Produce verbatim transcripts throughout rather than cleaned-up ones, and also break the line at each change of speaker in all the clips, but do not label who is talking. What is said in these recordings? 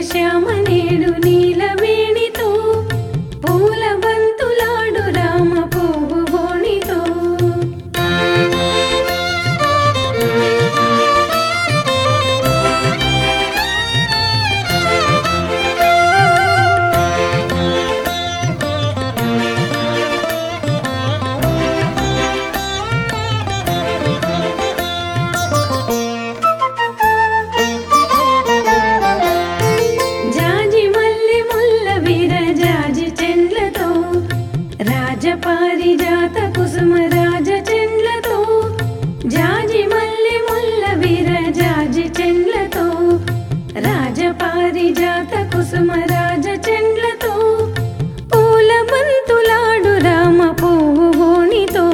శ్యామ నేడు నీలవేణితో పూల బంతులాడు రామ పువ్వు బోణితో పారిజాత కుసుమ రాజ చెండ్లతో జాజి మల్లె ముల్ల వీర జాజి చెండ్లతో రాజ పారిజాత కుసుమ రాజ చెండ్లతో పూల బంతులాడు రామ పువ్వు బోణితో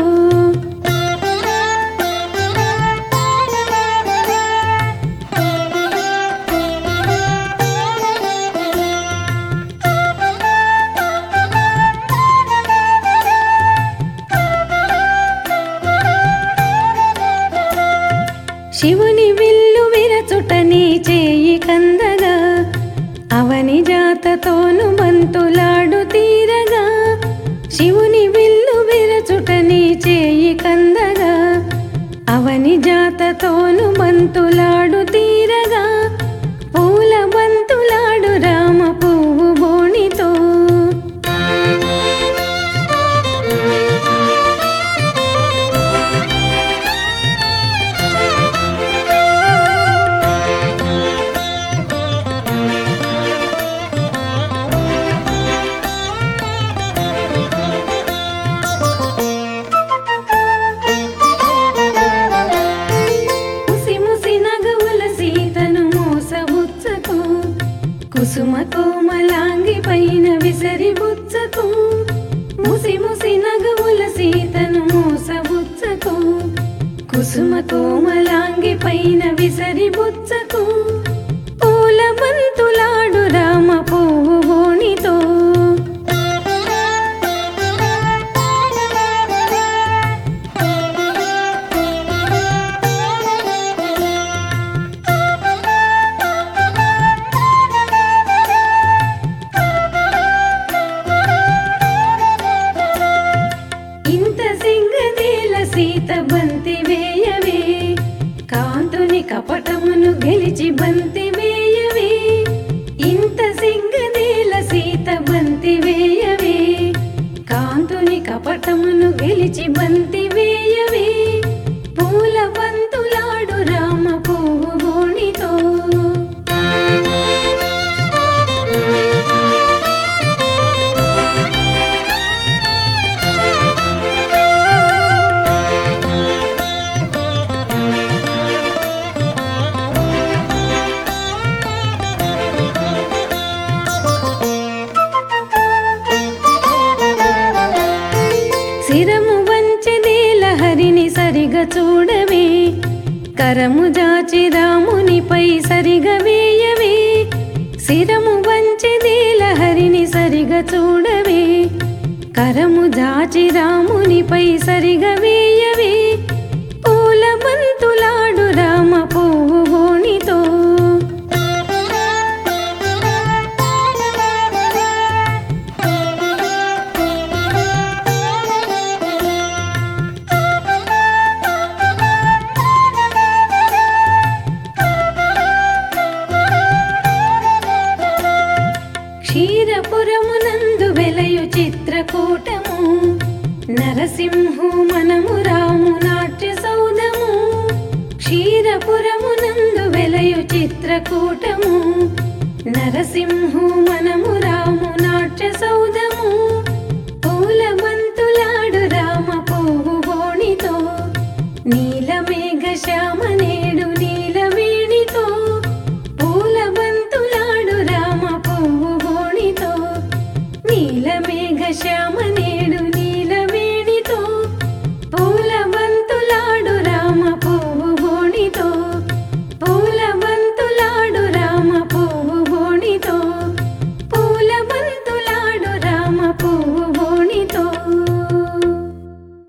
శివుని విల్లు విరచుటని చేయి కందగా అవని జాతతోను బంతులాడు తీరగా శివుని విల్లు విరచుటని చేయి కందగా అవని జాతతోను బంతులాడు తీరగా పూల బంతులాడు రామ పువ్వు బోణితో కుసుమ కోమలాంగి పైన విసరి బుచ్చకు ముసి ముసి నగవుల సీతను మోసబుచ్చకు కుసుమ కోమలాంగి పైన విసరి బుచ్చకు పూల బంతులాడు రామ పువ్వు బోణితో సీత బంతి వేయవే కాంతుని కపటమును గెలిచి బంతి వేయవే ఇంత సింగదేల సీత బంతి వేయవే కాంతుని కపటమును గెలిచి బంతి వేయవే పూల బంతులాడు రామ పువ్వు బోణితో శిరము వంచెదేల హరిని సరిగా చూడవే కరము జాచి రామునిపై సరిగా వేయవే శిరము వంచెదేల హరిని సరిగా చూడవే కరము జాచి రామునిపై సరిగా వేయవే పూల బంతులాడు రామ పువ్వు బోణితో క్షీరపురమునందు వెలయు చిత్రకూటము నరసింహు మనము రాము నాట్య సౌధము క్షీరపురమునందు వెలయు చిత్రకూటము నరసింహు మనము రాము నాట్య సౌధము పూల బంతులాడు రామ పువ్వు బోణితో నీలమేఘ శ్యామ నేడు నీలవేణితో పూల బంతులాడు రామ పువ్వు బోణితో నీలమేఘ శ్యామ